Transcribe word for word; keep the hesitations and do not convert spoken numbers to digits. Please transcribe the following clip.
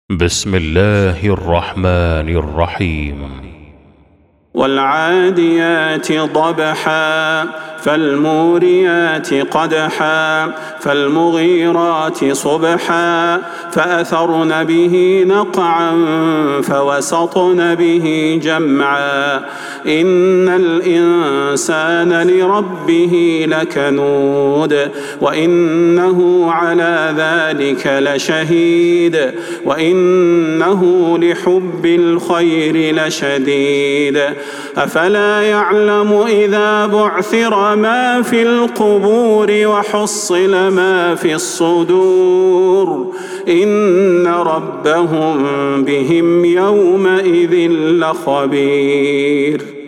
بسم الله الرحمن الرحيم. والعاديات ضبحا فالموريات قدحا فالمغيرات صبحا فأثرن به نقعا فوسطن به جمعا إن الإنسان لربه لكنود وإنه على ذلك لشهيد وإنه لحب الخير لشديد أفلا يعلم إذا بعثر ما في القبور وحصل ما في الصدور إن ربهم بهم يومئذ لخبير.